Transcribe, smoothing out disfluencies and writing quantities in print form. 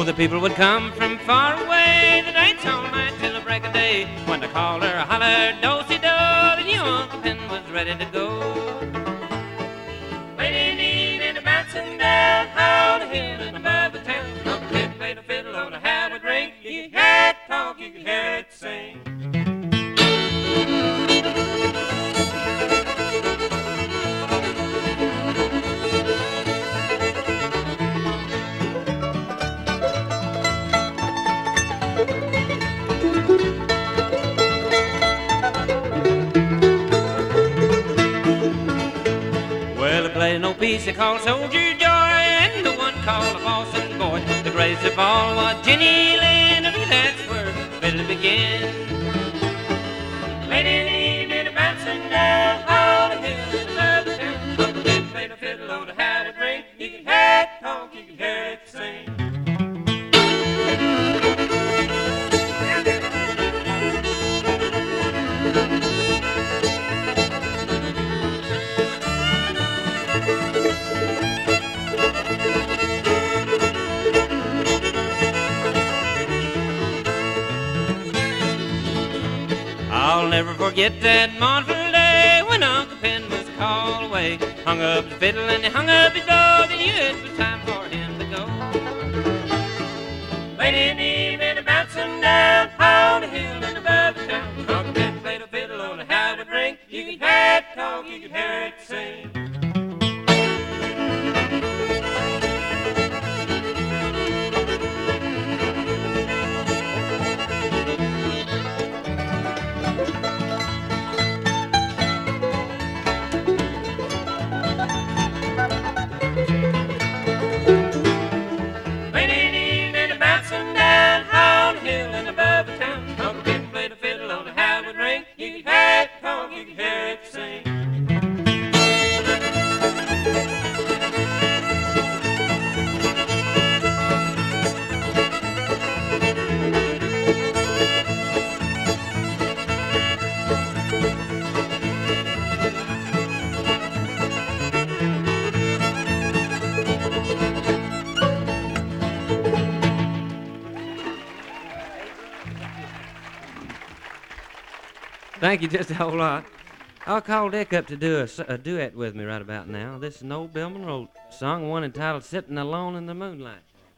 the people would come from far away to dance all night till the break of day. When the caller hollered, do-si-do, then you Uncle Pen was ready to go. Late in the evening, they're bouncing down on the hill and above the town. Uncle Pen played a fiddle on a Howard ring. You could hear it talk, you could hear it sing. Played no piece they called Soldier Joy, and the one called a Boston Boy. The greatest of all was Jenny Lind, and that's where the fiddle began. Late in the evening, they're bouncing down all the hills and above the town. Uncle Ben played a fiddle on the Howard ring. You could hear it talk, you could hear it sing. I'll never forget that mournful day when Uncle Pen was called away. Hung up his fiddle and he hung up his bow, then it was time for him to go. Late in the evening, they're bouncing down on the hill and above the town. Uncle Pen played a fiddle on a Howard ring. You could hear it talk, you could hear it sing. Thank you just a whole lot. I'll call Dick up to do a duet with me right about now. This is an old Bill Monroe song, one entitled Sitting Alone in the Moonlight.